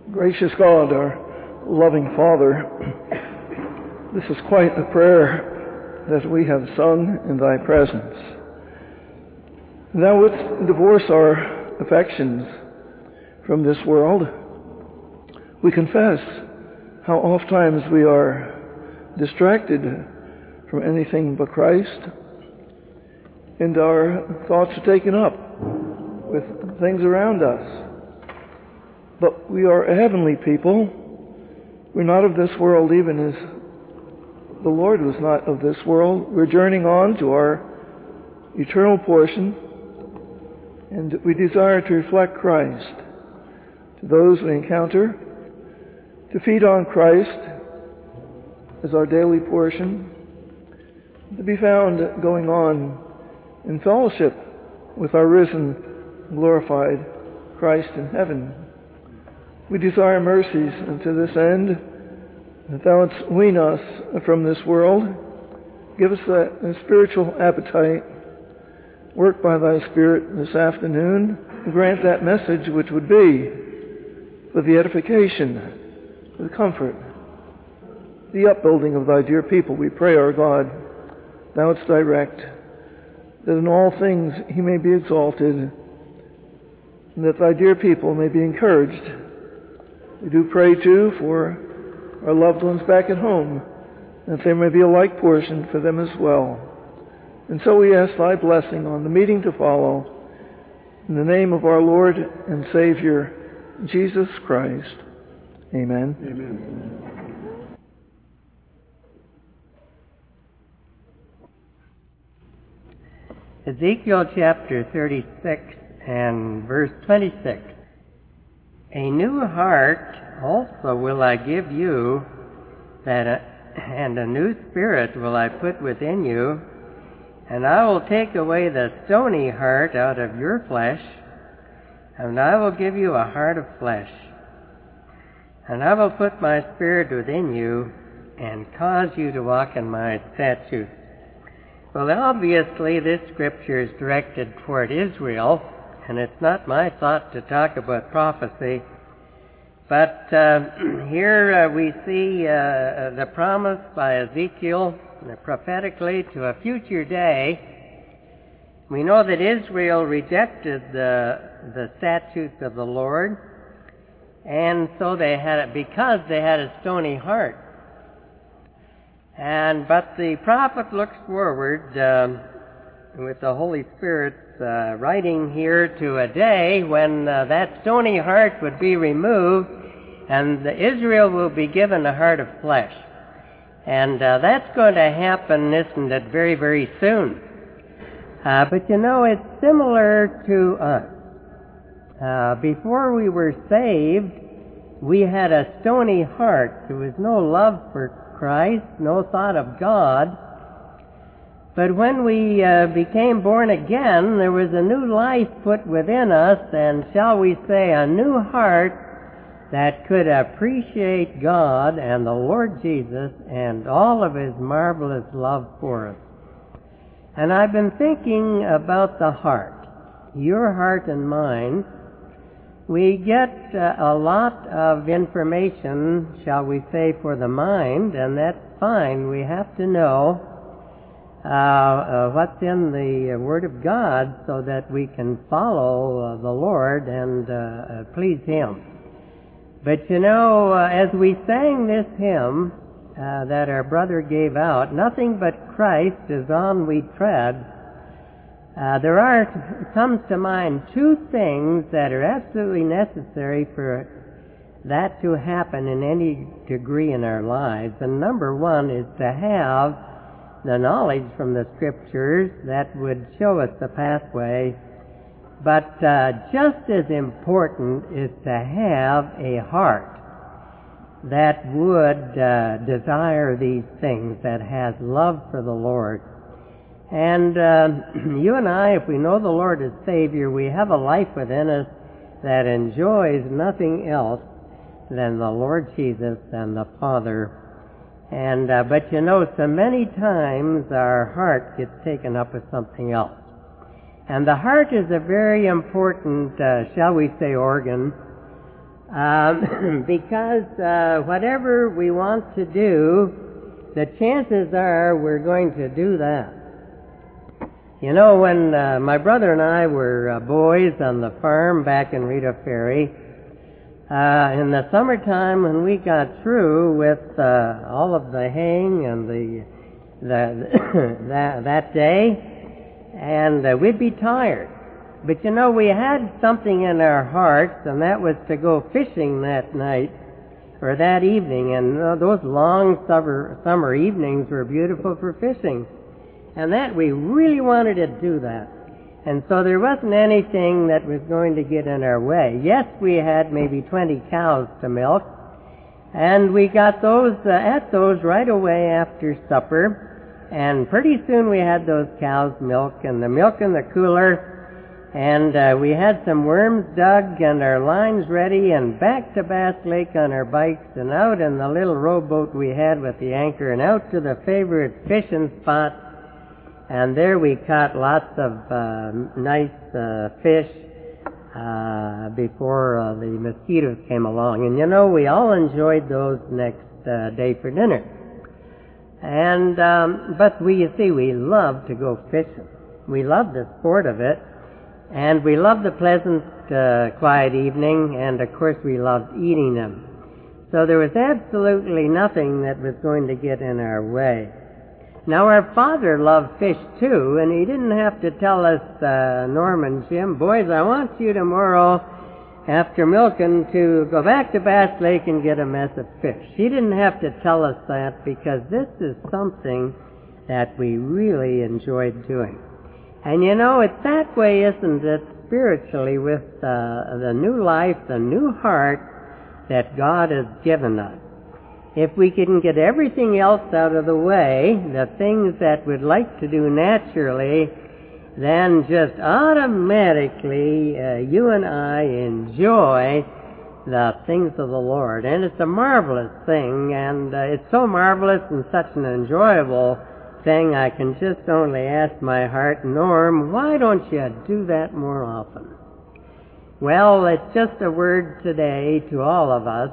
Gracious God, our loving Father, this is quite a prayer that we have sung in Thy presence. Thou wouldst divorce our affections from this world. We confess how oftentimes we are distracted from anything but Christ, and our thoughts are taken up with things around us. But we are a heavenly people. We're not of this world, even as the Lord was not of this world. We're journeying on to our eternal portion, and we desire to reflect Christ to those we encounter, to feed on Christ as our daily portion, to be found going on in fellowship with our risen, glorified Christ in heaven. We desire mercies unto this end, that Thou wouldst wean us from this world. Give us a spiritual appetite. Work by Thy Spirit this afternoon, and grant that message which would be for the edification, for the comfort, the upbuilding of Thy dear people. We pray, our God, Thou wouldst direct, that in all things He may be exalted, and that Thy dear people may be encouraged. We do pray, too, for our loved ones back at home, that there may be a like portion for them as well. And so we ask Thy blessing on the meeting to follow, in the name of our Lord and Savior, Jesus Christ. Amen. Amen. Ezekiel chapter 36 and verse 26. A new heart also will I give you, and a new spirit will I put within you, and I will take away the stony heart out of your flesh, and I will give you a heart of flesh. And I will put my spirit within you, and cause you to walk in my statutes. Well, obviously this scripture is directed toward Israel, and it's not my thought to talk about prophecy, but here we see the promise by Ezekiel prophetically to a future day. We know that Israel rejected the statutes of the Lord, and so because they had a stony heart. But the prophet looks forward with the Holy Spirit's writing here to a day when that stony heart would be removed, and Israel will be given a heart of flesh. And that's going to happen, isn't it, very, very soon. But you know, it's similar to us. Before we were saved, we had a stony heart. There was no love for Christ, no thought of God. But when we became born again, there was a new life put within us, and shall we say, a new heart that could appreciate God and the Lord Jesus and all of His marvelous love for us. And I've been thinking about the heart, your heart and mine. We get a lot of information, shall we say, for the mind, and that's fine. We have to know what's in the Word of God so that we can follow the Lord and please Him. But you know, as we sang this hymn that our brother gave out, nothing but Christ is on we tread, comes to mind two things that are absolutely necessary for that to happen in any degree in our lives. And number one is to have the knowledge from the Scriptures that would show us the pathway. But just as important is to have a heart that would desire these things, that has love for the Lord. And you and I, if we know the Lord as Savior, we have a life within us that enjoys nothing else than the Lord Jesus and the Father. And but you know, so many times our heart gets taken up with something else. And the heart is a very important, shall we say, organ Because whatever we want to do, the chances are we're going to do that. You know, when my brother and I were boys on the farm back in Rita Ferry, in the summertime when we got through with all of the haying and that day, and we'd be tired. But you know, we had something in our hearts, and that was to go fishing that night, or that evening, and those long summer evenings were beautiful for fishing. And that we really wanted to do that. And so there wasn't anything that was going to get in our way. Yes, we had maybe 20 cows to milk, and we got those at those right away after supper. And pretty soon we had those cows' milk and the milk in the cooler, and we had some worms dug and our lines ready, and back to Bass Lake on our bikes and out in the little rowboat we had with the anchor and out to the favorite fishing spot. And there we caught lots of nice fish before the mosquitoes came along. And you know, we all enjoyed those next day for dinner. And but you see, we love to go fishing. We love the sport of it, and we love the pleasant, quiet evening, and of course we loved eating them. So there was absolutely nothing that was going to get in our way. Now, our father loved fish too, and he didn't have to tell us, Norm and Jim, boys, I want you tomorrow after milking to go back to Bass Lake and get a mess of fish. He didn't have to tell us that, because this is something that we really enjoyed doing. And you know, it's that way, isn't it, spiritually, with the new life, the new heart that God has given us. If we can get everything else out of the way, the things that we'd like to do naturally, then just automatically you and I enjoy the things of the Lord. And it's a marvelous thing, and it's so marvelous and such an enjoyable thing, I can just only ask my heart, Norm, why don't you do that more often? Well, it's just a word today to all of us.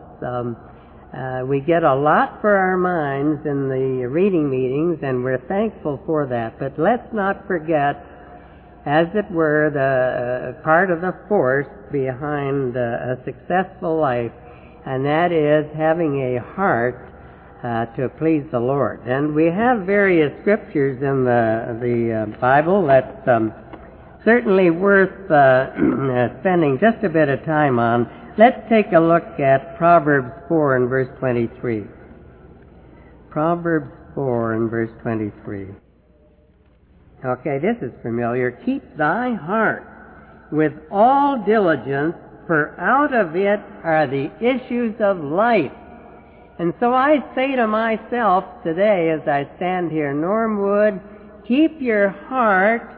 We get a lot for our minds in the reading meetings, and we're thankful for that. But let's not forget, as it were, the part of the force behind a successful life, and that is having a heart to please the Lord. And we have various scriptures in the Bible that's certainly worth spending just a bit of time on. Let's take a look at Proverbs 4 and verse 23. Proverbs 4 and verse 23. Okay, this is familiar. Keep thy heart with all diligence, for out of it are the issues of life. And so I say to myself today as I stand here, Norm Wood, keep your heart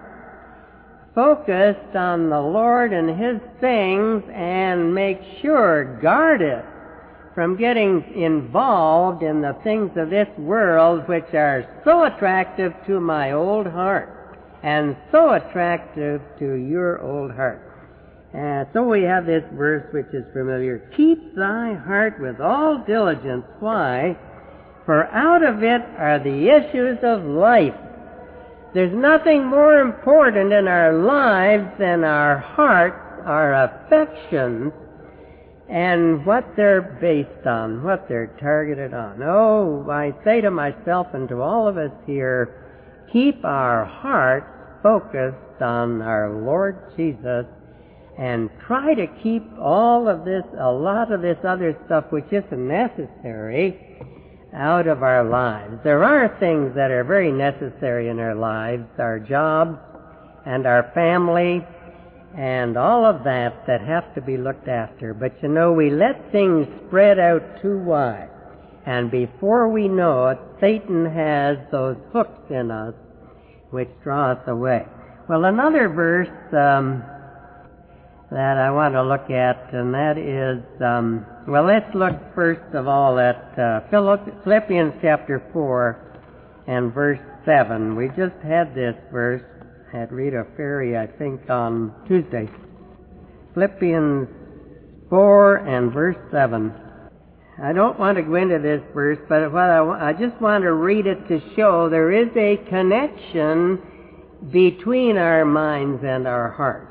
focused on the Lord and His things, and make sure, guard it from getting involved in the things of this world, which are so attractive to my old heart and so attractive to your old heart. So we have this verse which is familiar. Keep thy heart with all diligence. Why? For out of it are the issues of life. There's nothing more important in our lives than our hearts, our affections, and what they're based on, what they're targeted on. Oh, I say to myself and to all of us here, keep our hearts focused on our Lord Jesus, and try to keep all of this, a lot of this other stuff which isn't necessary, out of our lives. There are things that are very necessary in our lives, our jobs and our family and all of that have to be looked after. But you know, we let things spread out too wide, and before we know it, Satan has those hooks in us which draw us away. Well, another verse that I want to look at, and that is, well, let's look first of all at Philippians chapter 4 and verse 7. We just had this verse at Rita Ferry, I think, on Tuesday. Philippians 4 and verse 7. I don't want to go into this verse, but I just want to read it to show there is a connection between our minds and our hearts.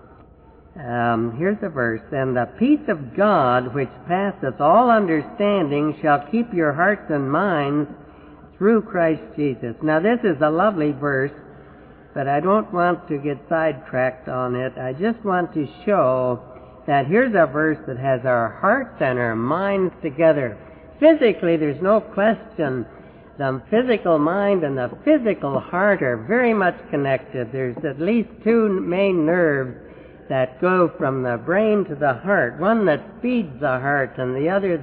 Here's a verse. And the peace of God, which passeth all understanding, shall keep your hearts and minds through Christ Jesus. Now this is a lovely verse, but I don't want to get sidetracked on it. I just want to show that here's a verse that has our hearts and our minds together. Physically, there's no question. The physical mind and the physical heart are very much connected. There's at least two main nerves that go from the brain to the heart. One that feeds the heart and the other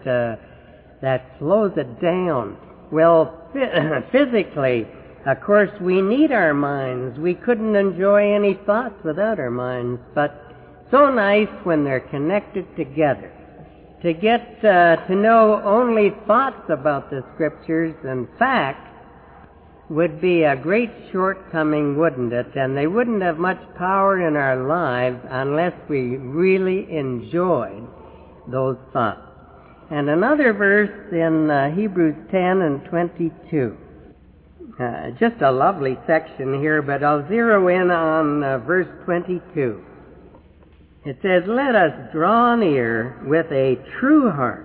that slows it down. Well, physically, of course, we need our minds. We couldn't enjoy any thoughts without our minds, but so nice when they're connected together. To get to know only thoughts about the Scriptures and facts would be a great shortcoming, wouldn't it? And they wouldn't have much power in our lives unless we really enjoyed those thoughts. And another verse in Hebrews 10 and 22. Just a lovely section here, but I'll zero in on verse 22. It says, "Let us draw near with a true heart,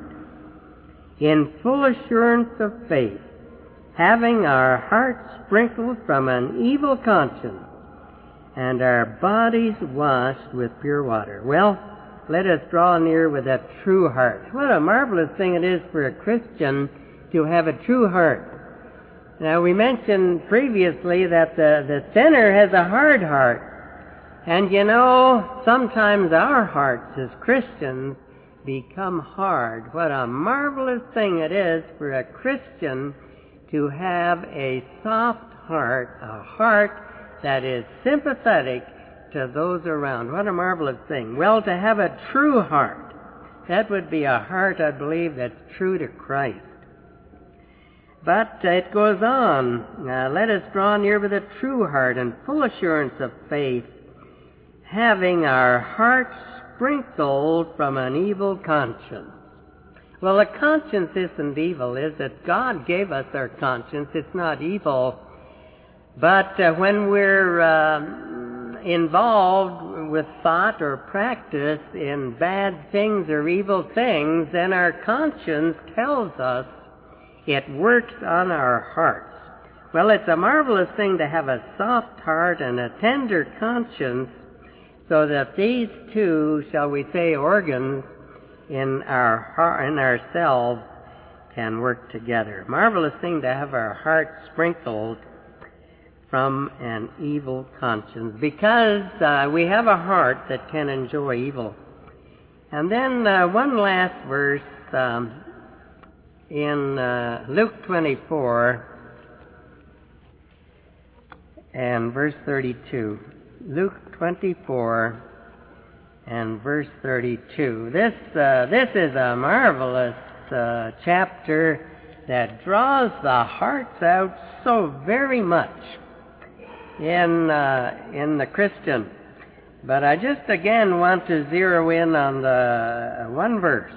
in full assurance of faith, having our hearts sprinkled from an evil conscience, and our bodies washed with pure water." Well, let us draw near with a true heart. What a marvelous thing it is for a Christian to have a true heart. Now, we mentioned previously that the sinner has a hard heart. And you know, sometimes our hearts as Christians become hard. What a marvelous thing it is for a Christian to have a soft heart, a heart that is sympathetic to those around. What a marvelous thing. Well, to have a true heart, that would be a heart, I believe, that's true to Christ. But it goes on. Let us draw near with a true heart and full assurance of faith, having our hearts sprinkled from an evil conscience. Well, a conscience isn't evil, is it? God gave us our conscience. It's not evil. But when we're involved with thought or practice in bad things or evil things, then our conscience tells us it works on our hearts. Well, it's a marvelous thing to have a soft heart and a tender conscience, so that these two, shall we say, organs in our heart, in ourselves, can work together. Marvelous thing to have our hearts sprinkled from an evil conscience, because we have a heart that can enjoy evil. And then one last verse in Luke 24 and verse 32. Luke 24 and verse 32. This is a marvelous chapter that draws the hearts out so very much in the Christian. But I just again want to zero in on the one verse.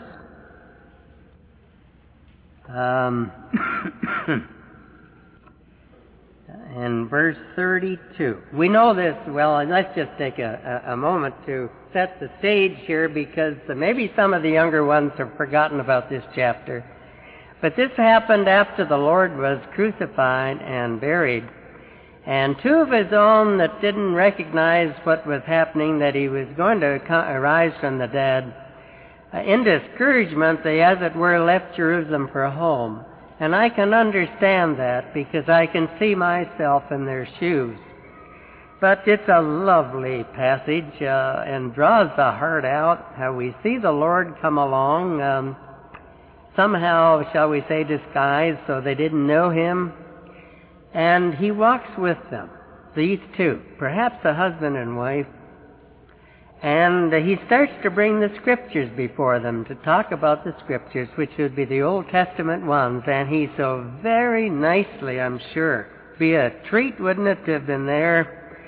In verse 32. We know this well, and let's just take a moment to set the stage here, because maybe some of the younger ones have forgotten about this chapter. But this happened after the Lord was crucified and buried. And two of his own that didn't recognize what was happening, that he was going to arise from the dead, in discouragement, they, as it were, left Jerusalem for home. And I can understand that, because I can see myself in their shoes. But it's a lovely passage and draws the heart out, how we see the Lord come along, somehow, shall we say, disguised so they didn't know him. And he walks with them, these two, perhaps a husband and wife. And he starts to bring the Scriptures before them, to talk about the Scriptures, which would be the Old Testament ones. And he so very nicely, I'm sure, be a treat, wouldn't it, to have been there,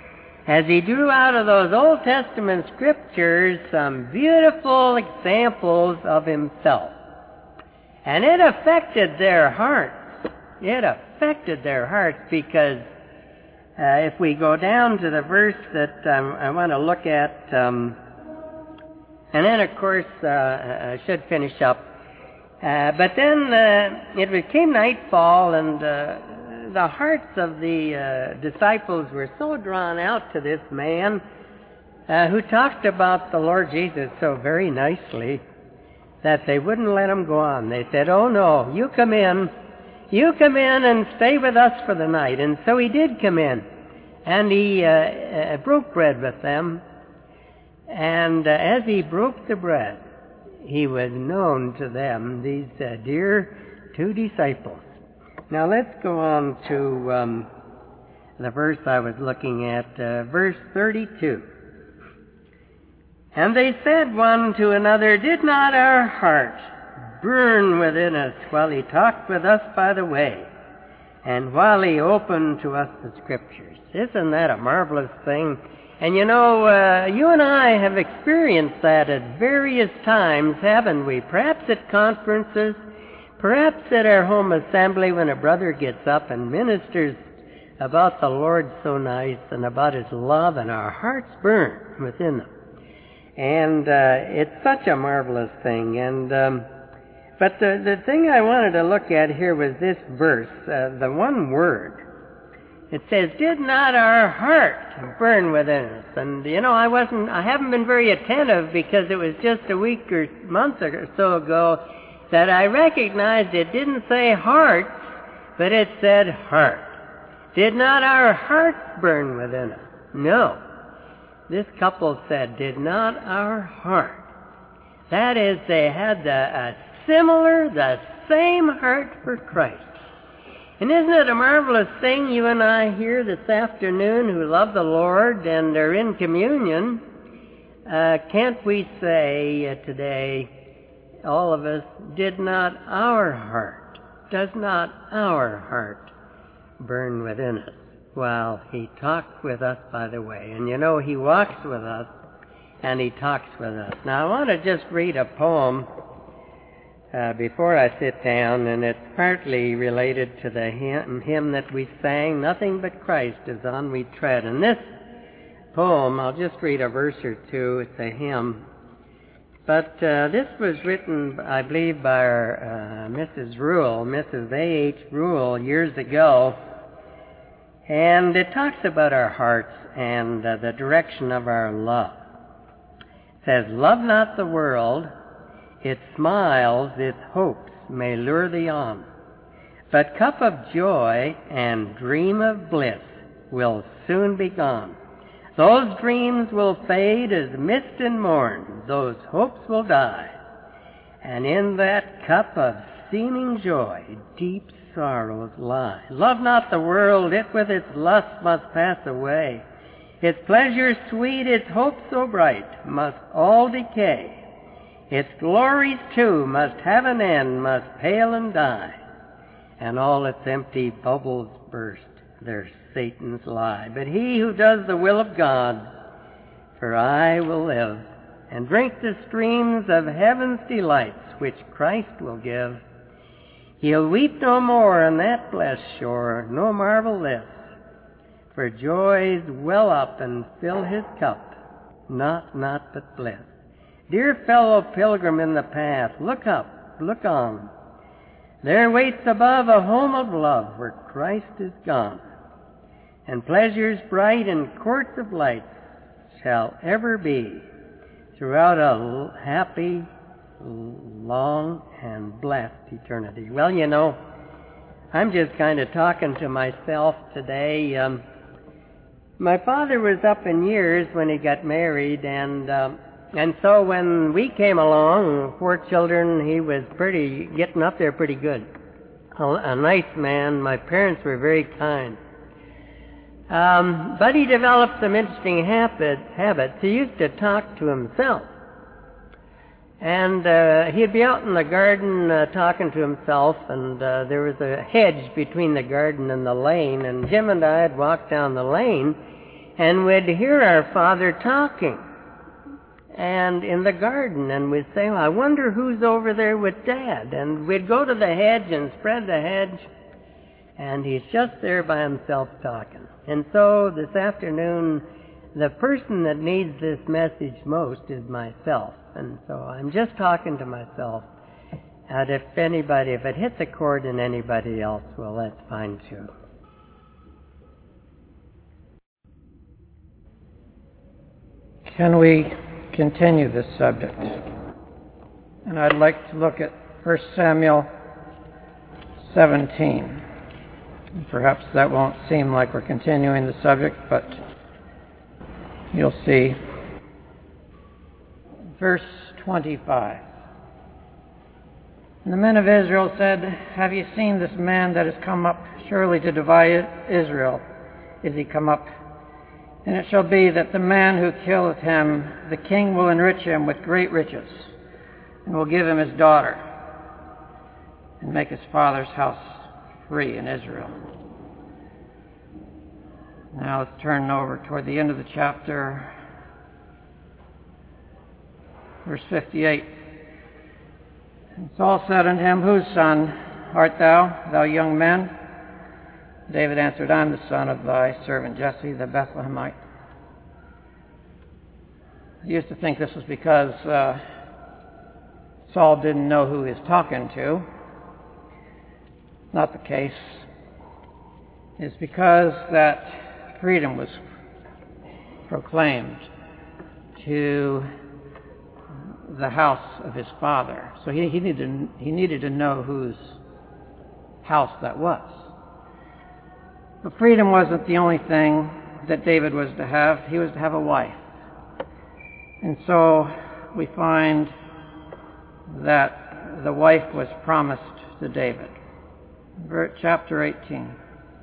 as he drew out of those Old Testament scriptures some beautiful examples of himself. And it affected their hearts. It affected their hearts because if we go down to the verse that I want to look at, and then of course I should finish up. But then it became nightfall, and the hearts of the disciples were so drawn out to this man who talked about the Lord Jesus so very nicely that they wouldn't let him go on. They said, "Oh no, you come in and stay with us for the night." And so he did come in, and he broke bread with them. And as he broke the bread, he was known to them, these dear two disciples. Now let's go on to the verse I was looking at, verse 32. "And they said one to another, 'Did not our heart burn within us while he talked with us by the way, and while he opened to us the Scriptures?'" Isn't that a marvelous thing? And you know, you and I have experienced that at various times, haven't we? Perhaps at conferences, perhaps at our home assembly when a brother gets up and ministers about the Lord so nice and about His love, and our hearts burn within them. And it's such a marvelous thing. And but the thing I wanted to look at here was this verse, the one word. It says, "Did not our heart burn within us?" And you know, I haven't been very attentive because it was just a week or month or so ago that I recognized it didn't say hearts, but it said heart. Did not our hearts burn within us? No. This couple said, "Did not our heart?" That is, they had the same heart for Christ. And isn't it a marvelous thing, you and I here this afternoon who love the Lord and are in communion, can't we say today, all of us, does not our heart burn within us while He talked with us by the way? And you know, He walks with us and He talks with us. Now I want to just read a poem before I sit down, and it's partly related to the hymn that we sang, "Nothing but Christ is on we tread." And this poem, I'll just read a verse or two, it's a hymn. But this was written, I believe, by our Mrs. Rule, Mrs. A.H. Rule, years ago. And it talks about our hearts and the direction of our love. It says, "Love not the world, its smiles, its hopes may lure thee on. But cup of joy and dream of bliss will soon be gone. Those dreams will fade as mist in morn, those hopes will die. And in that cup of seeming joy, deep sorrows lie. Love not the world, it with its lust must pass away. Its pleasures sweet, its hopes so bright, must all decay. Its glories, too, must have an end, must pale and die, and all its empty bubbles burst, there Satan's lie. But he who does the will of God, for aye will live, and drink the streams of heaven's delights, which Christ will give. He'll weep no more on that blessed shore, no marvel this, for joys well up and fill his cup, not but bliss. Dear fellow pilgrim in the path, look up, look on. There waits above a home of love where Christ is gone. And pleasures bright and courts of light shall ever be throughout a happy, long, and blessed eternity. Well, you know, I'm just kind of talking to myself today. My father was up in years when he got married, and so when we came along, 4 children, he was getting up there pretty good. A nice man. My parents were very kind. But he developed some interesting habits. He used to talk to himself. And he'd be out in the garden talking to himself, and there was a hedge between the garden and the lane, and Jim and I had walked down the lane, and we'd hear our father talking, and in the garden, and we'd say, well, I wonder who's over there with Dad. And we'd go to the hedge and spread the hedge, and he's just there by himself talking. And so this afternoon, the person that needs this message most is myself. And so I'm just talking to myself. And if it hits a chord in anybody else, well, that's fine too. Can we continue this subject? And I'd like to look at 1 Samuel 17. Perhaps that won't seem like we're continuing the subject, but you'll see. Verse 25. And the men of Israel said, have you seen this man that has come up surely to divide Israel? Is he come up? And it shall be that the man who killeth him, the king will enrich him with great riches, and will give him his daughter, and make his father's house free in Israel. Now let's turn over toward the end of the chapter, verse 58. And Saul said unto him, whose son art thou, thou young man? David answered, I am the son of thy servant Jesse, the Bethlehemite. I used to think this was because Saul didn't know who he was talking to. Not the case. It's because that freedom was proclaimed to the house of his father. So he needed to know whose house that was. But freedom wasn't the only thing that David was to have. He was to have a wife. And so we find that the wife was promised to David. Chapter 18,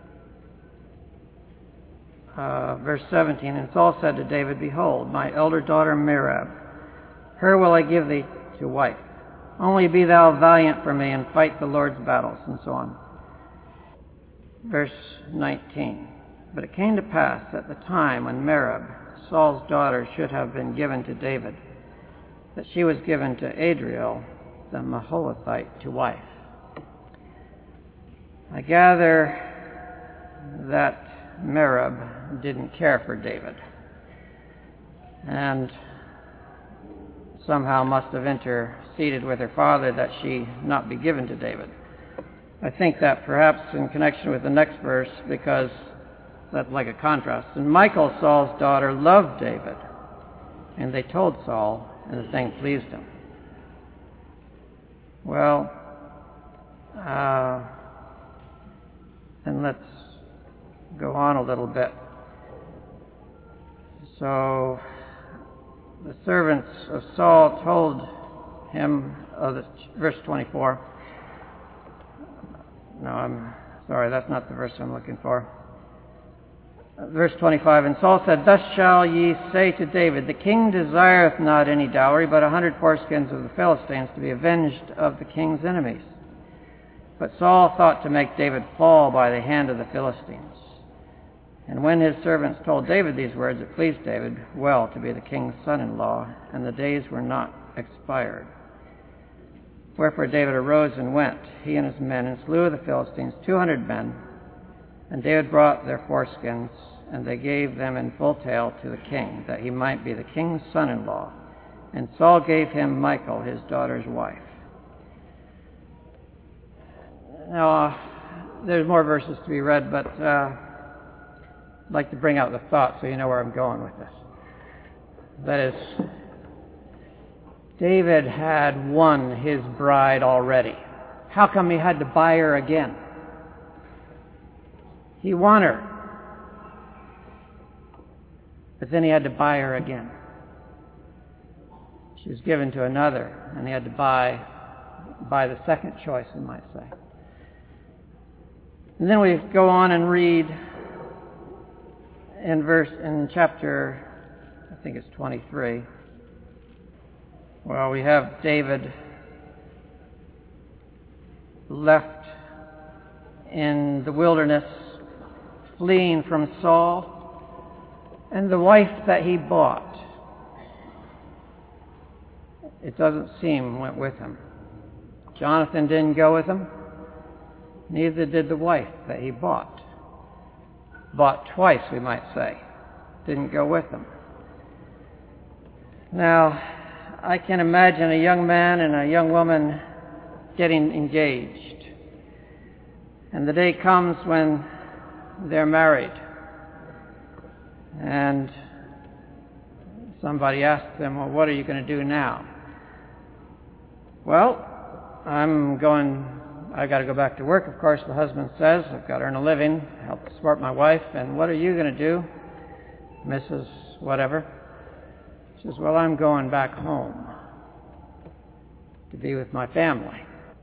verse 17. And Saul said to David, behold, my elder daughter Merab, her will I give thee to wife. Only be thou valiant for me and fight the Lord's battles, and so on. Verse 19. But it came to pass at the time when Merab, Saul's daughter, should have been given to David, that she was given to Adriel, the Maholathite, to wife. I gather that Merab didn't care for David, and somehow must have interceded with her father that she not be given to David. I think that perhaps in connection with the next verse, because that's like a contrast. And Michal, Saul's daughter, loved David, and they told Saul, and the thing pleased him. Well, and let's go on a little bit. So the servants of Saul told him, verse 24. No, I'm sorry, that's not the verse I'm looking for. Verse 25, and Saul said, thus shall ye say to David, the king desireth not any dowry, but 100 foreskins of the Philistines to be avenged of the king's enemies. But Saul thought to make David fall by the hand of the Philistines. And when his servants told David these words, it pleased David well to be the king's son-in-law, and the days were not expired. Wherefore David arose and went, he and his men, and slew of the Philistines 200 men. And David brought their foreskins, and they gave them in full tale to the king, that he might be the king's son-in-law. And Saul gave him Michal, his daughter's wife. Now, there's more verses to be read, but I'd like to bring out the thought so you know where I'm going with this. That is, David had won his bride already. How come he had to buy her again? He won her. But then he had to buy her again. She was given to another, and he had to buy the second choice, we might say. And then we go on and read in chapter, I think it's 23. Well, we have David left in the wilderness, fleeing from Saul. And the wife that he bought, it doesn't seem went with him. Jonathan didn't go with him. Neither did the wife that he bought. Bought twice, we might say. Didn't go with him. Now, I can imagine a young man and a young woman getting engaged. And the day comes when they're married. And somebody asks them, well, what are you going to do now? Well, I got to go back to work, of course, the husband says. I've got to earn a living, help support my wife. And what are you going to do, Mrs. Whatever? She says, well, I'm going back home to be with my family.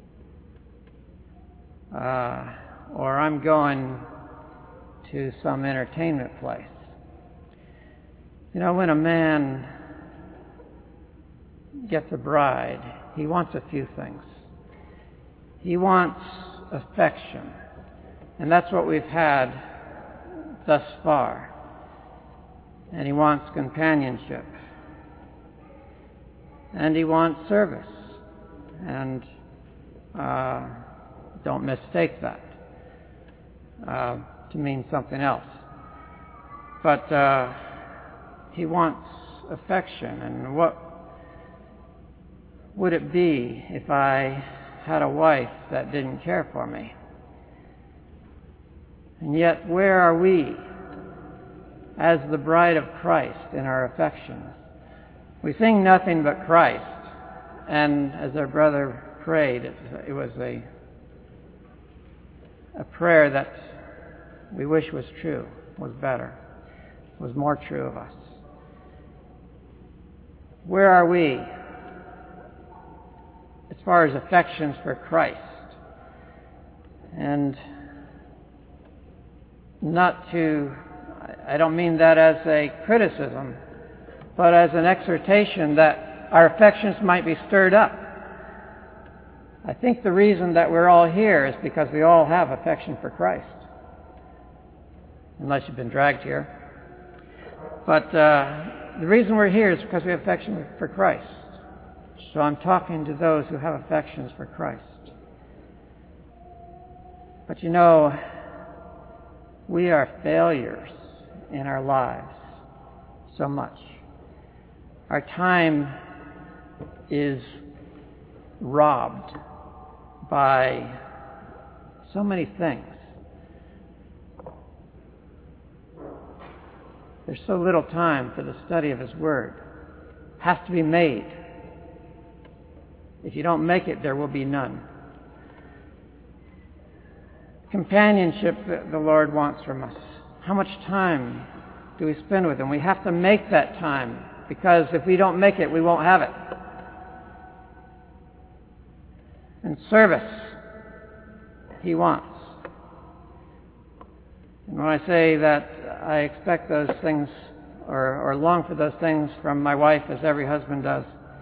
Or I'm going to some entertainment place. You know, when a man gets a bride, he wants a few things. He wants affection. And that's what we've had thus far. And he wants companionship. And he wants service. And don't mistake that to mean something else. But he wants affection. And what would it be if I had a wife that didn't care for me? And yet, where are we as the bride of Christ in our affections? We sing nothing but Christ. And as our brother prayed, it was a prayer that we wish was true, was better, was more true of us. Where are we as far as affections for Christ? And I don't mean that as a criticism, but as an exhortation that our affections might be stirred up. I think the reason that we're all here is because we all have affection for Christ. Unless you've been dragged here. But the reason we're here is because we have affection for Christ. So I'm talking to those who have affections for Christ. But you know, we are failures in our lives so much. Our time is robbed by so many things. There's so little time for the study of His Word. It has to be made. If you don't make it, there will be none. Companionship that the Lord wants from us. How much time do we spend with Him? We have to make that time, because if we don't make it, we won't have it. And service, He wants. And when I say that I expect those things or long for those things from my wife, as every husband does,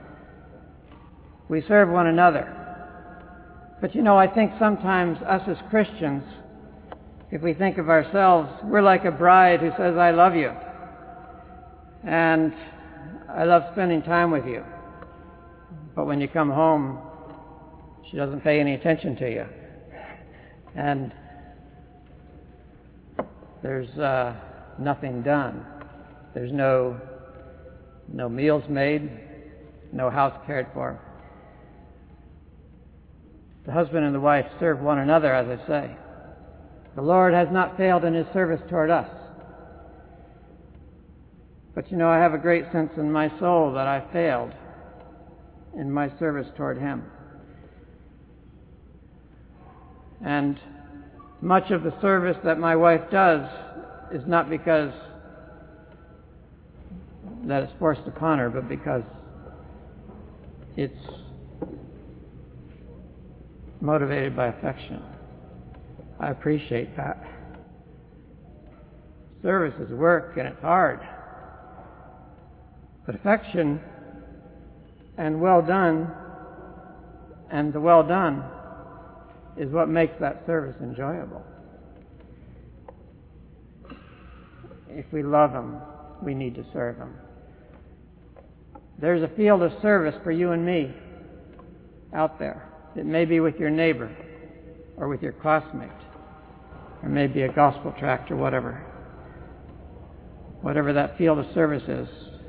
we serve one another. But you know, I think sometimes us as Christians, if we think of ourselves, we're like a bride who says, I love you. And I love spending time with you. But when you come home, she doesn't pay any attention to you. And there's nothing done. There's no meals made, no house cared for. The husband and the wife serve one another, as I say. The Lord has not failed in His service toward us. But you know, I have a great sense in my soul that I failed in my service toward Him. And much of the service that my wife does is not because that it's forced upon her, but because it's motivated by affection. I appreciate that. Service is work and it's hard. But affection and well done, and the well done, is what makes that service enjoyable. If we love Him, we need to serve Him. There's a field of service for you and me out there. It may be with your neighbor or with your classmate, or maybe a gospel tract or whatever. Whatever that field of service is,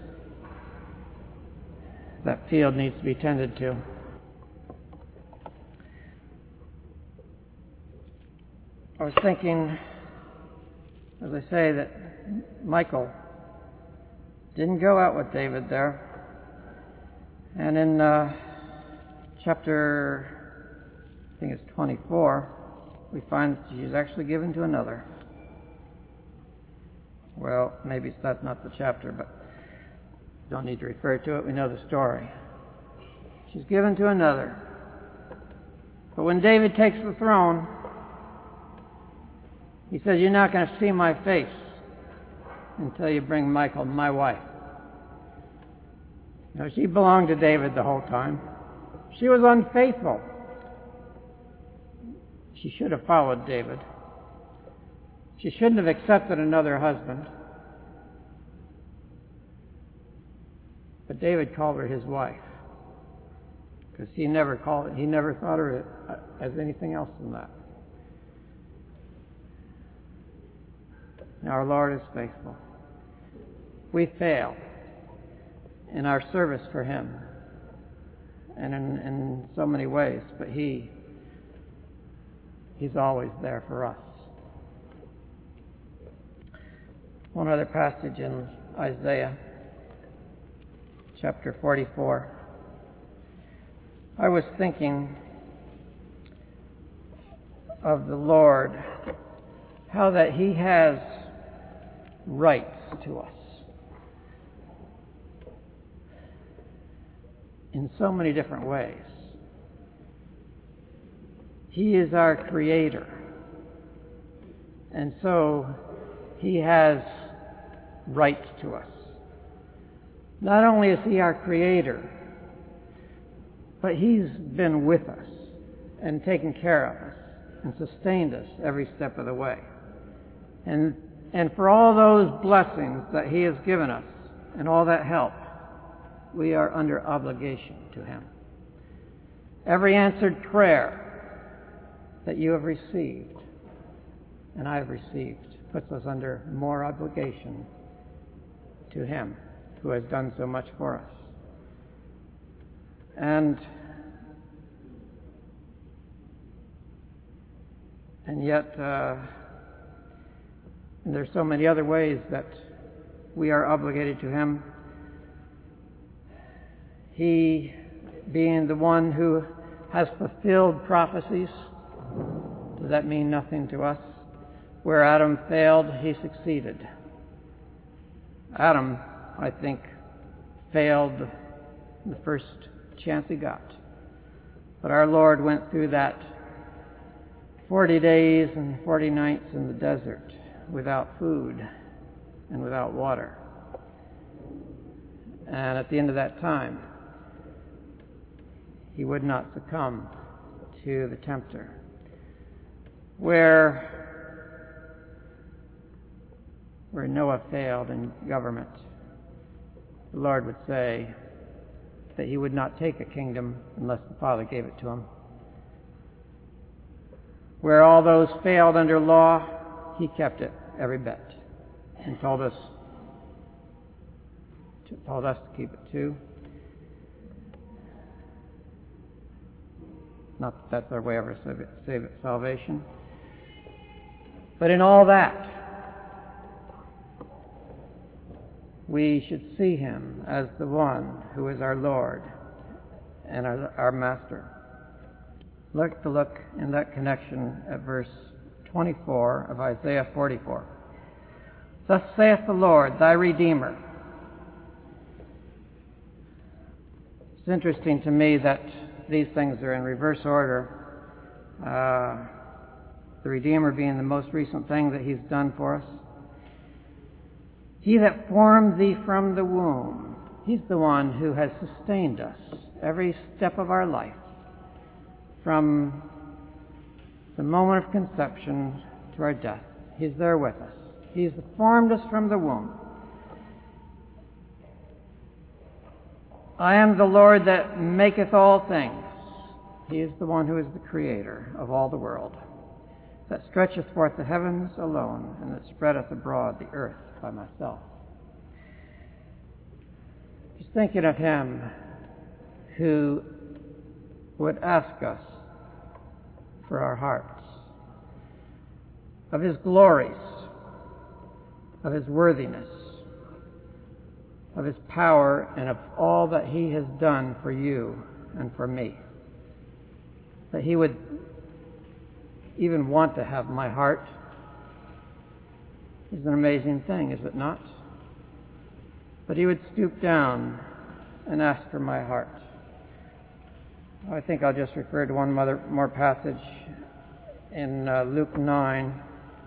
that field needs to be tended to. I was thinking, as I say, that Michal didn't go out with David there. And in chapter, I think it's 24, we find that she's actually given to another. Well, maybe that's not the chapter, but don't need to refer to it. We know the story. She's given to another. But when David takes the throne, he says, "You're not going to see my face until you bring Michal, my wife." You know, she belonged to David the whole time. She was unfaithful. She should have followed David. She shouldn't have accepted another husband. But David called her his wife, because he never thought of her as anything else than that. And our Lord is faithful. We fail in our service for Him, and in so many ways, but He's always there for us. One other passage in Isaiah, chapter 44. I was thinking of the Lord, how that He has rights to us in so many different ways. He is our Creator, and so He has rights to us. Not only is He our Creator, but He's been with us and taken care of us and sustained us every step of the way. And for all those blessings that He has given us and all that help, we are under obligation to Him. Every answered prayer that you have received and I have received puts us under more obligation to Him who has done so much for us. And yet, there's so many other ways that we are obligated to Him. He being the one who has fulfilled prophecies, does that mean nothing to us? Where Adam failed, He succeeded. Adam, I think, failed the first chance he got. But our Lord went through that 40 days and 40 nights in the desert without food and without water. And at the end of that time, he would not succumb to the tempter. Where Noah failed in government, the Lord would say that He would not take a kingdom unless the Father gave it to him. Where all those failed under law, He kept it every bit and told us to keep it too. Not that that's our way of our salvation. But in all that, we should see Him as the one who is our Lord and our Master. Look in that connection at verse 24 of Isaiah 44. Thus saith the Lord, thy Redeemer. It's interesting to me that these things are in reverse order. The Redeemer being the most recent thing that He's done for us. He that formed thee from the womb. He's the one who has sustained us every step of our life, from the moment of conception to our death. He's there with us. He's formed us from the womb. I am the Lord that maketh all things. He is the one who is the creator of all the world, that stretcheth forth the heavens alone, and that spreadeth abroad the earth by myself. Just thinking of him who would ask us for our hearts, of his glories, of his worthiness, of his power, and of all that he has done for you and for me. That he would even want to have my heart is an amazing thing, is it not? But he would stoop down and ask for my heart. I think I'll just refer to one more passage in Luke 9,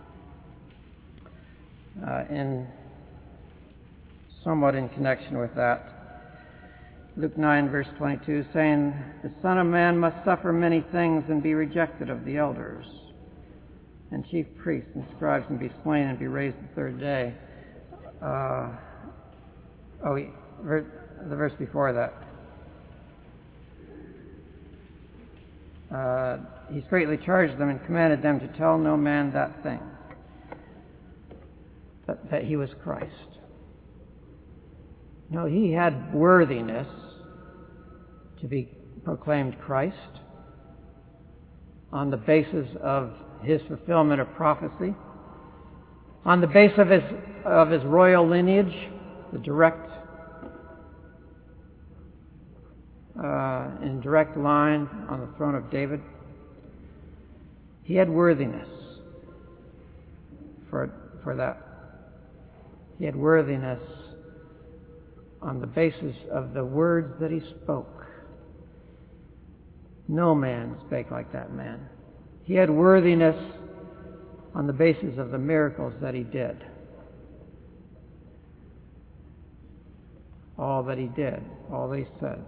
somewhat in connection with that. Luke 9, verse 22, saying, "The Son of Man must suffer many things and be rejected of the elders and chief priests and scribes, and be slain and be raised the third day." The verse before that. He straightly charged them and commanded them to tell no man that thing, that he was Christ. No, he had worthiness to be proclaimed Christ on the basis of his fulfillment of prophecy, on the basis of his royal lineage, the direct in direct line on the throne of David. He had worthiness for that. He had worthiness on the basis of the words that he spoke. No man spake like that man. He had worthiness on the basis of the miracles that he did. All that he did, all that he said.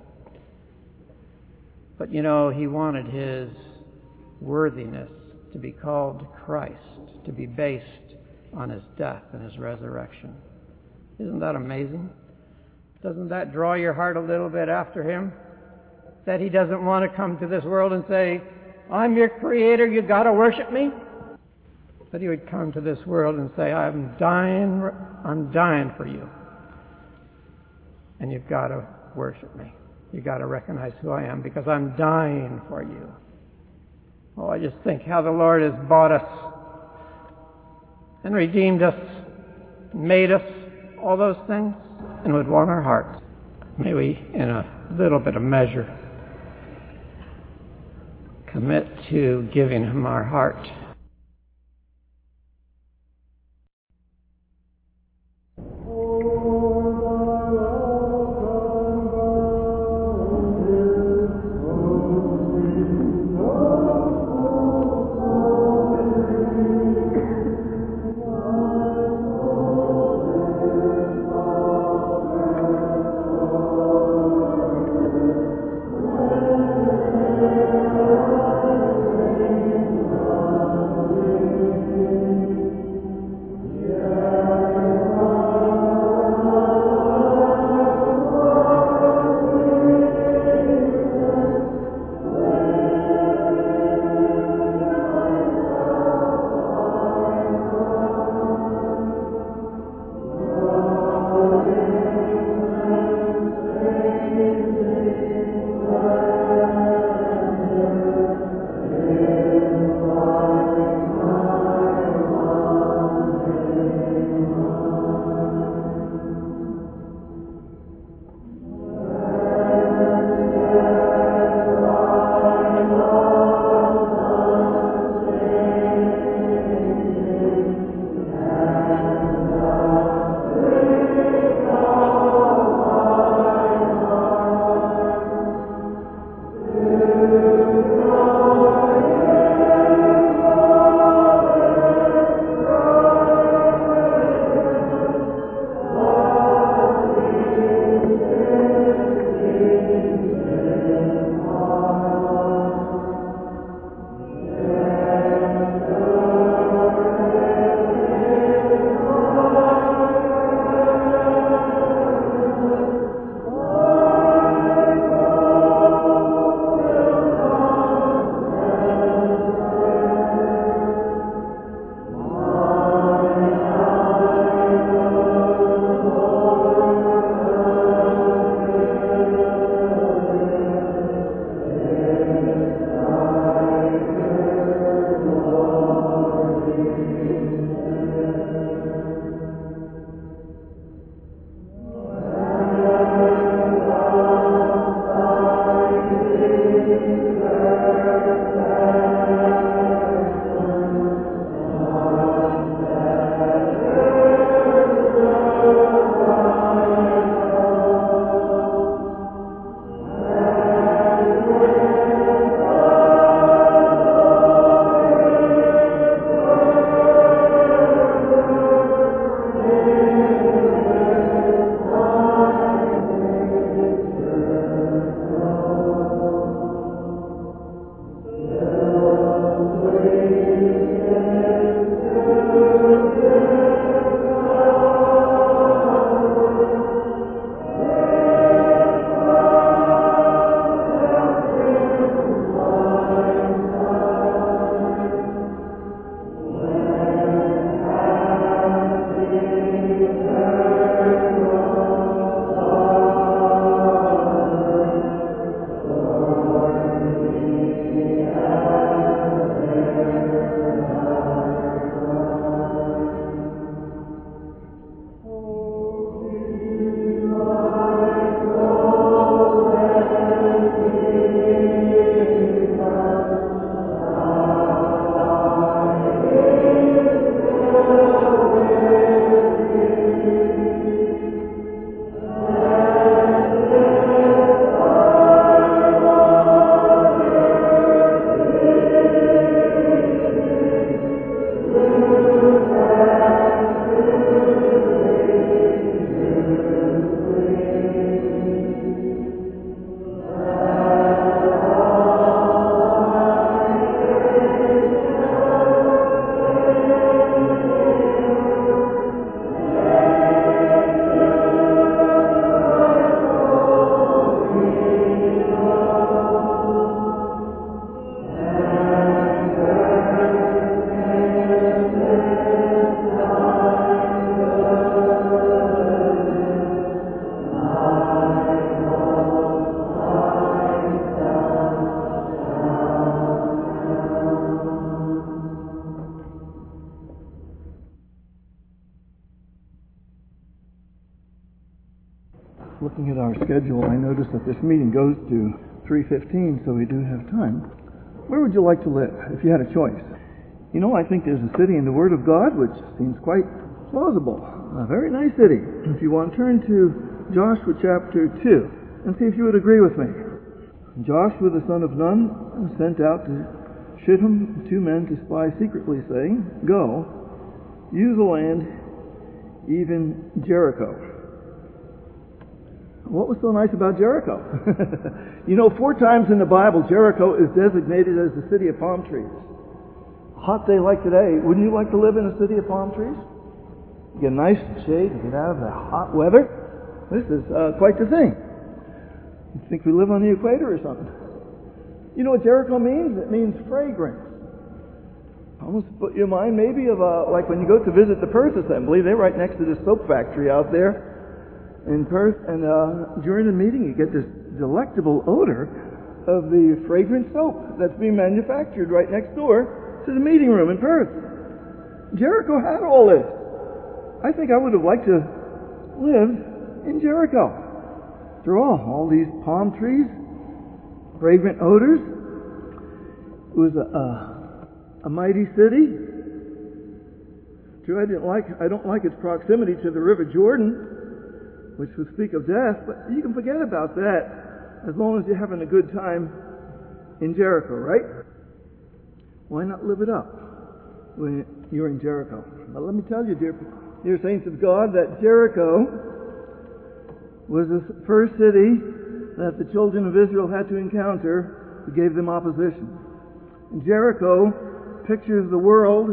But you know, he wanted his worthiness to be called Christ, to be based on his death and his resurrection. Isn't that amazing? Doesn't that draw your heart a little bit after him? That he doesn't want to come to this world and say, "I'm your creator, you got to worship me." But he would come to this world and say, I'm dying for you. And you've got to worship me. You've got to recognize who I am, because I'm dying for you. Oh, I just think how the Lord has bought us and redeemed us, made us, all those things, and would want our hearts. May we, in a little bit of measure, commit to giving him our heart. Looking at our schedule, I noticed that this meeting goes to 3:15, so we do have time. Where would you like to live if you had a choice? You know, I think there's a city in the Word of God which seems quite plausible. A very nice city. If you want, turn to Joshua chapter 2 and see if you would agree with me. Joshua the son of Nun was sent out to Shittim 2 men to spy secretly, saying, "Go, use the land, even Jericho." What was so nice about Jericho? You know, 4 times in the Bible, Jericho is designated as the city of palm trees. A hot day like today, wouldn't you like to live in a city of palm trees? You get nice shade, you get out of the hot weather. This is quite the thing. You think we live on the equator or something? You know what Jericho means? It means fragrance. Almost put your mind maybe of like when you go to visit the Perth Assembly, they're right next to this soap factory out there in Perth, and during the meeting you get this delectable odor of the fragrant soap that's being manufactured right next door to the meeting room in Perth. Jericho had all this. I think I would have liked to live in Jericho. After all these palm trees, fragrant odors. It was a mighty city. True, I don't like its proximity to the River Jordan, which would speak of death, but you can forget about that as long as you're having a good time in Jericho, right? Why not live it up when you're in Jericho? But let me tell you, dear saints of God, that Jericho was the first city that the children of Israel had to encounter who gave them opposition. And Jericho pictures the world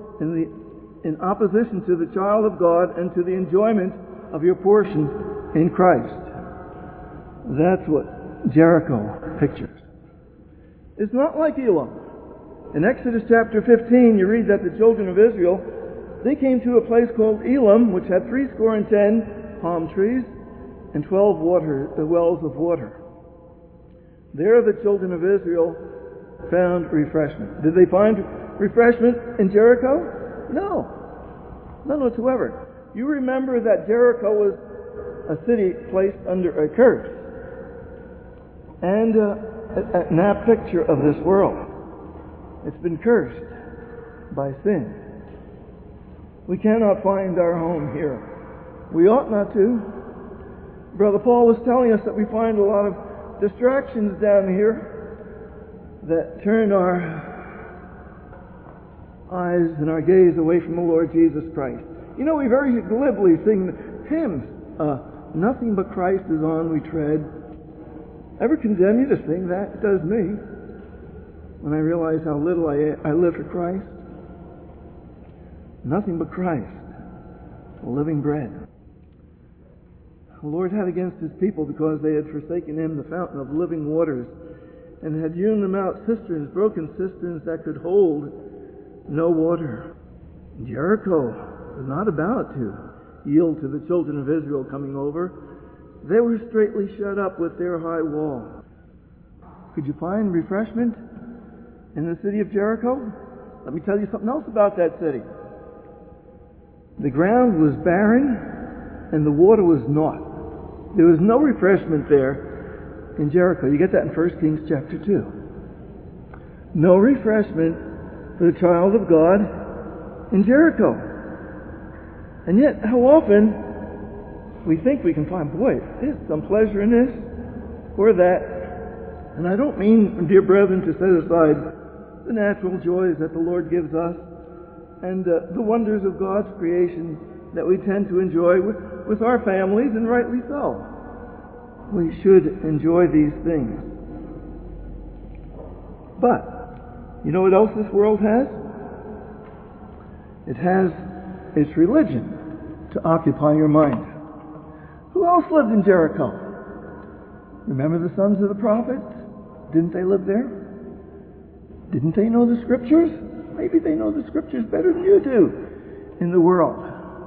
in opposition to the child of God and to the enjoyment of your portion in Christ. That's what Jericho pictures. It's not like Elam. In Exodus chapter 15, you read that the children of Israel, they came to a place called Elam, which had 70 palm trees and 12 wells of water. There the children of Israel found refreshment. Did they find refreshment in Jericho? No. None whatsoever. You remember that Jericho was a city placed under a curse. And an apt picture of this world. It's been cursed by sin. We cannot find our home here. We ought not to. Brother Paul was telling us that we find a lot of distractions down here that turn our eyes and our gaze away from the Lord Jesus Christ. You know, we very glibly sing hymns. Nothing but Christ is on we tread. Ever condemn you to sing that? It does me. When I realize how little I live for Christ. Nothing but Christ, the living bread. The Lord had against his people because they had forsaken him, the fountain of living waters, and had hewn them out cisterns, broken cisterns that could hold no water. Jericho was not about to yield to the children of Israel coming over. They were straitly shut up with their high wall. Could you find refreshment in the city of Jericho? Let me tell you something else about that city. The ground was barren and the water was not. There was no refreshment there in Jericho. You get that in 1 Kings chapter 2. No refreshment for the child of God in Jericho. And yet, how often we think we can find, boy, there's some pleasure in this or that. And I don't mean, dear brethren, to set aside the natural joys that the Lord gives us and the wonders of God's creation that we tend to enjoy with our families, and rightly so. We should enjoy these things. But, you know what else this world has? It has its religion to occupy your mind. Who else lived in Jericho? Remember the sons of the prophets? Didn't they live there? Didn't they know the scriptures? Maybe they know the scriptures better than you do in the world.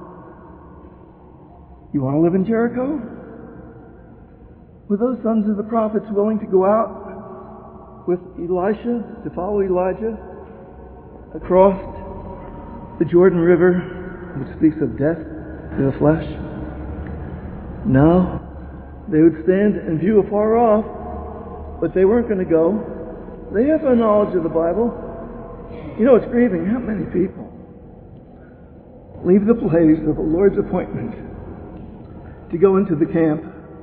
You want to live in Jericho? Were those sons of the prophets willing to go out with Elisha, to follow Elijah across the Jordan River, which speaks of death to the flesh? No. They would stand and view afar off, but they weren't going to go. They have no knowledge of the Bible. You know, it's grieving how many people leave the place of the Lord's appointment to go into the camp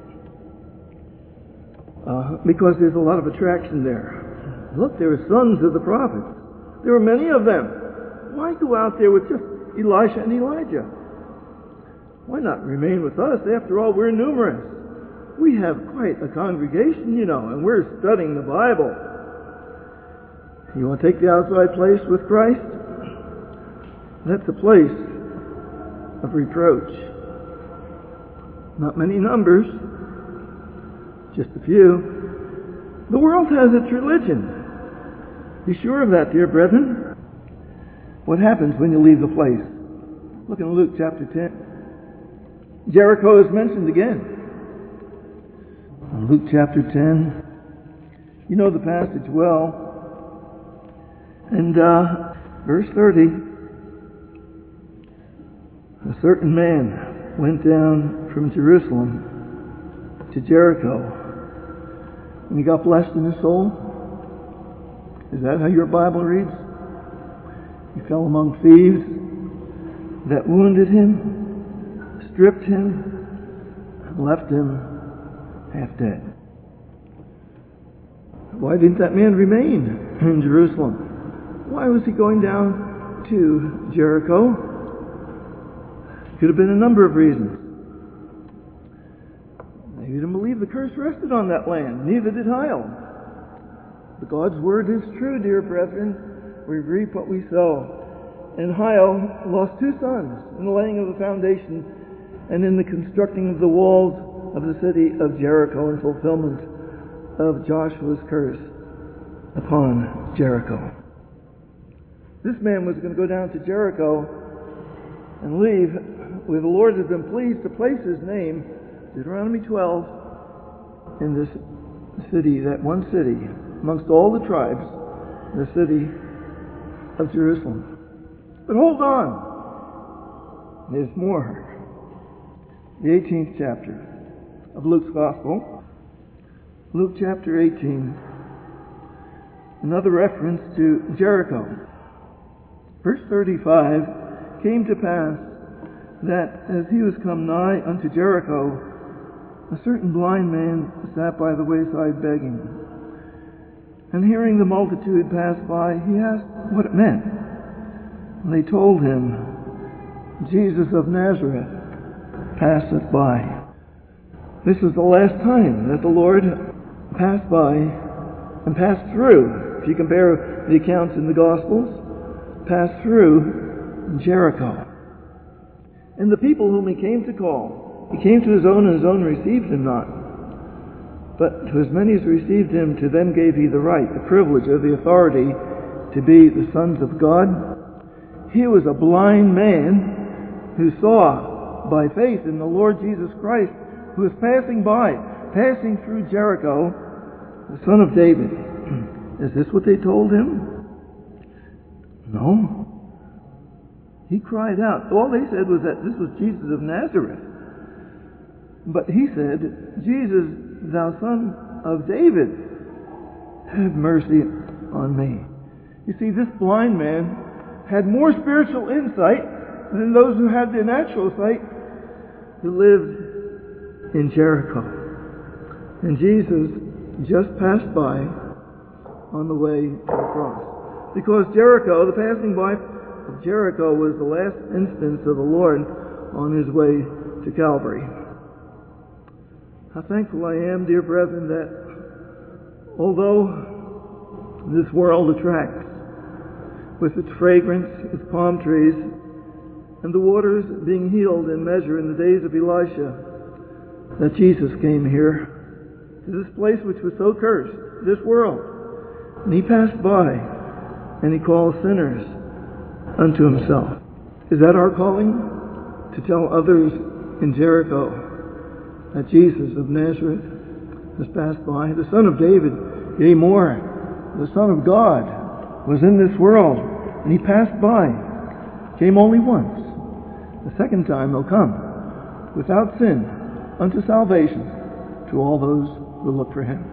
because there's a lot of attraction there. Look, there are sons of the prophets. There are many of them. Why go out there with just Elisha and Elijah? Why not remain with us? After all, we're numerous. We have quite a congregation, you know, and we're studying the Bible. You want to take the outside place with Christ? That's a place of reproach. Not many numbers, just a few. The world has its religion. Be sure of that, dear brethren. What happens when you leave the place? Look in Luke chapter 10. Jericho is mentioned again. In Luke chapter 10, you know the passage well. And verse 30, a certain man went down from Jerusalem to Jericho, and he got blessed in his soul. Is that how your Bible reads? He fell among thieves that wounded him, stripped him, and left him half dead. Why didn't that man remain in Jerusalem? Why was he going down to Jericho? Could have been a number of reasons. Maybe he didn't believe the curse rested on that land. Neither did Hiel. But God's word is true, dear brethren. We reap what we sow. And Hiel lost 2 sons in the laying of the foundation and in the constructing of the walls of the city of Jericho in fulfillment of Joshua's curse upon Jericho. This man was going to go down to Jericho and leave where the Lord had been pleased to place his name, Deuteronomy 12, in this city, that one city, amongst all the tribes, the city of Jerusalem. But hold on. There's more. The 18th chapter of Luke's Gospel. Luke chapter 18 another reference to Jericho. Verse 35, came to pass that as he was come nigh unto Jericho, a certain blind man sat by the wayside begging. And hearing the multitude pass by, he asked what it meant. And they told him, Jesus of Nazareth passeth by. This is the last time that the Lord passed by and passed through. If you compare the accounts in the Gospels, passed through Jericho. And the people whom he came to call, he came to his own, and his own received him not. But to as many as received him, to them gave he the right, the privilege, or the authority to be the sons of God. He was a blind man who saw by faith in the Lord Jesus Christ, who was passing through Jericho, the son of David. Is this what they told him? No. He cried out. All they said was that this was Jesus of Nazareth. But he said, Jesus, thou son of David, have mercy on me. You see, this blind man had more spiritual insight than those who had the natural sight, who lived in Jericho. And Jesus just passed by on the way to the cross. Because Jericho, the passing by of Jericho, was the last instance of the Lord on his way to Calvary. How thankful I am, dear brethren, that although this world attracts with its fragrance, its palm trees, and the waters being healed in measure in the days of Elisha, that Jesus came here to this place which was so cursed, this world. And he passed by, and he called sinners unto himself. Is that our calling? To tell others in Jericho that Jesus of Nazareth has passed by. The Son of David, yea more, the Son of God, was in this world, and he passed by. Came only once. The second time he'll come without sin unto salvation to all those who look for him.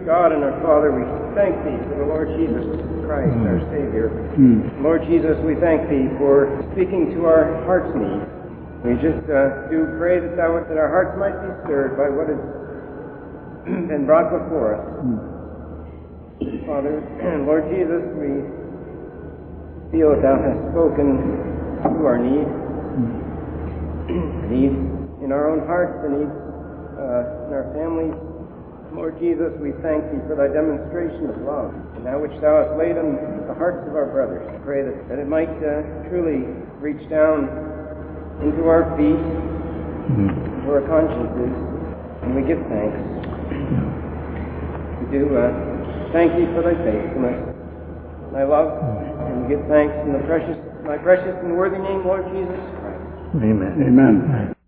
God and our Father, we thank Thee for the Lord Jesus Christ, our Savior. Lord Jesus, we thank Thee for speaking to our heart's needs. We just do pray that our hearts might be stirred by what has been brought before us. Father, and Lord Jesus, we feel that Thou hast spoken to our needs in our own hearts, the needs in our families. Lord Jesus, we thank Thee for Thy demonstration of love and that which Thou hast laid on the hearts of our brothers. I pray that it might truly reach down into our feet, into our consciences, and we give thanks. We do thank Thee for Thy faithfulness, Thy love, and we give thanks in Thy precious and worthy name, Lord Jesus Christ. Amen. Amen.